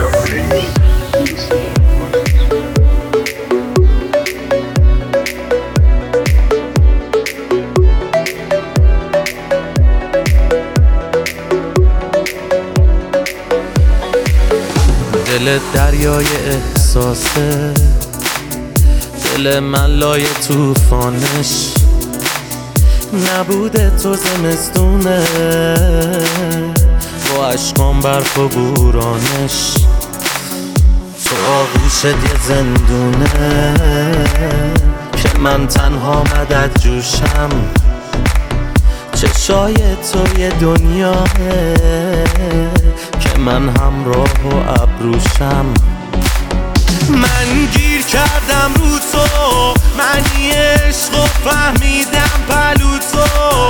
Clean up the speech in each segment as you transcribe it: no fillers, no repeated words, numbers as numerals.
دل دریای احساسه، دل من لای توفانش، نبوده تو زمستونه با عشقام برف و بورانش، تو آغوشت یه زندونه که من تنها مدد جوشم، چشای تو یه دنیاه که من همراه و ابروشم. من گیر کردم رو تو، معنی عشق و فهمیدم پلو تو،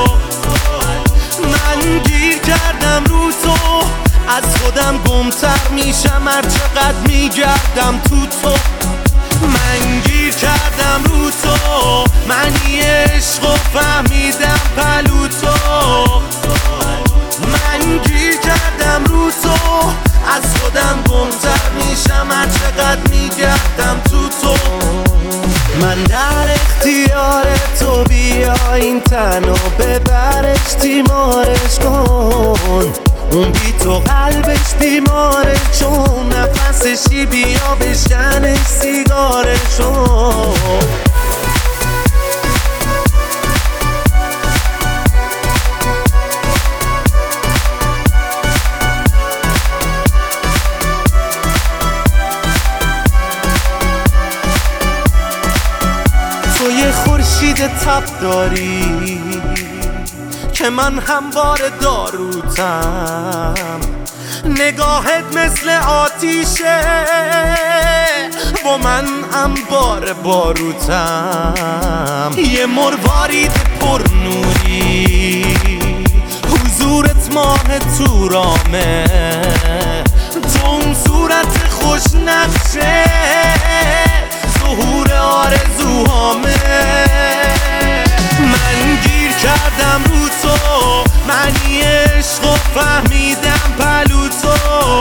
من گیر کردم رو تو، از خودم گمتر میشم هر چقدر میگردم تو تو. من گیر کردم رو تو، معنی عشق و فهمیدم پلو تو، من گیر کردم رو تو، از خودم گمتر میشم هر چقدر میگردم تو تو. من در اختیار تو، بیا این تن و ببرش تیمارش کن، اون بی تو قلبش بیماره چون نفسشی، بیا بشکنش سیگارشو. تو یه خورشید تب داری که من هموار داروتم، نگاهت مثل آتیشه و من انبار باروتم، یه مروارید پر نوری، حضورت ماه تورامه، تو اون صورت خوش نقشه، ظهور آرزوهامه. من گیر کردم رو تو، معنی عشق و فهمیدم پلو تو،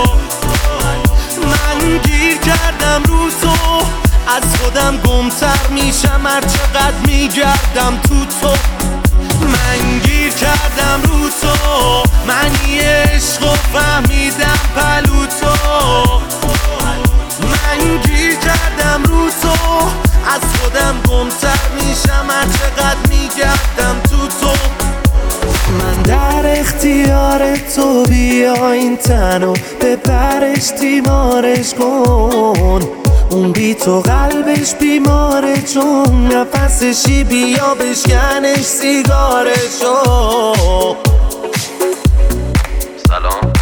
من گیر کردم رو تو، از خودم گمتر میشم هر چقدر میگردم تو تو. من گیر کردم رو تو، معنی عشق و فهمیدم پلو تو، من گیر کردم رو تو، از خودم گمتر میشم هر چقدر میگردم تو تو. من در اختیار تو، بیا این تن و ببرش تیمارش کن، اون بی تو قلبش بیماره چون نفسشی، بیا بشکنش سیگارشو. سلام،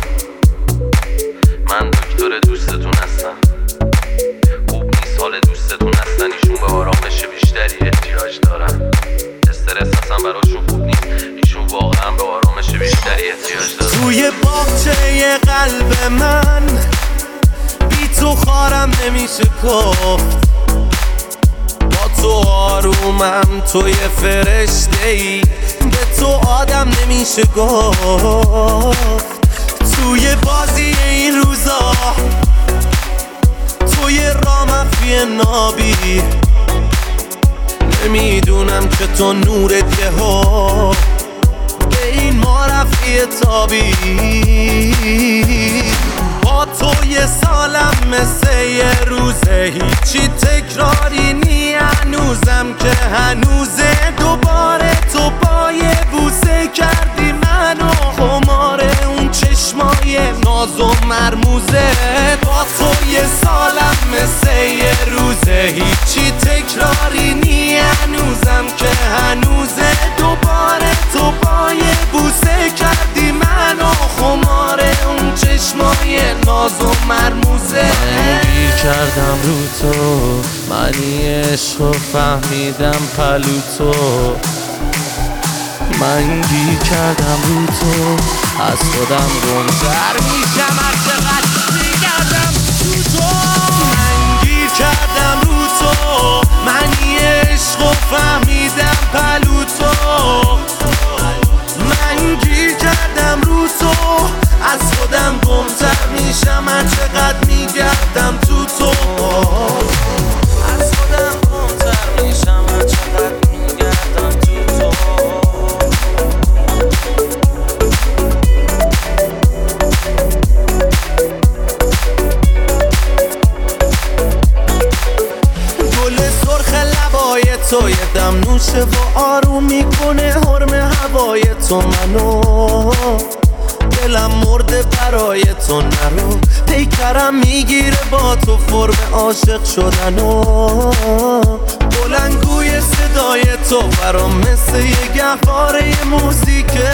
من دکتر دوستتون هستم. خوب نیست حال دوستتون هستن، ایشون به آرامش بیشتری احتیاج دارن، استرس اصلا براشون خوب نیست، ایشون واقعا به آرامش بیشتری احتیاج دارن. توی باغچه قلب من بی تو خارم نمیشه گفت، با تو آرومم، توی فرشته‌ای، به تو آدم نمیشه گفت. توی بازی این روزا، توی رامفی نابی، نمیدونم که تو نورت یه ها به این ما رفعی تابی. با تو یه سالم مثل یه روزه، هیچی تکراری نی هنوزم که هنوزه، دوباره تو با یه بوسه کردی منو خمار اون چشمای ناز و مرموزه. با تو یه سالم مثل یه روزه، هیچی تکراری نی هنوزم که هنوزه، دوباره تو با یه بوسه کردی منو خمار اون چشمای ناز و مرموزه. من گیر کردم رو تو، معنی عشق و فهمیدم پلو تو، من گیر کردم رو تو، از خودم گمتر میشم هر چقدر میگردم تو تو. من گیر کردم رو تو، معنی عشق و فهمیدم پلو تو، من گیر کردم رو تو، از خودم گمتر میشم میشم من چقدر میگردم تو از خودم گمتر میشم من چقدر میگردم تو گل سرخ لبای تو یه دم نوشه و آروم میکنه حرم هوای تو منو دلم مرده برای تو نرو پیکرم میگیره با تو فرم عاشق شدن و بلندگوی صدای تو برام مثل یه گهواره موزیکه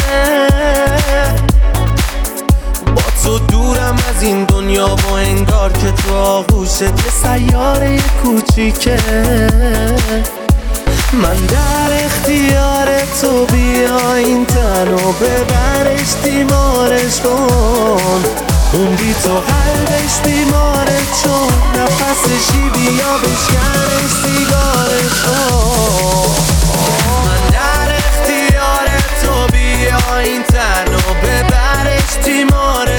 با تو دورم از این دنیا و انگار که تو آغوشت یه سیاره کوچیکه من در اختیار تو بیا این تن و ببرش تیمارش کن اون بی تو قلبش بیماره چون نفسشی بیا بشکنش سیگارش کن من در اختیار تو بیا این تن و ببرش تیمارش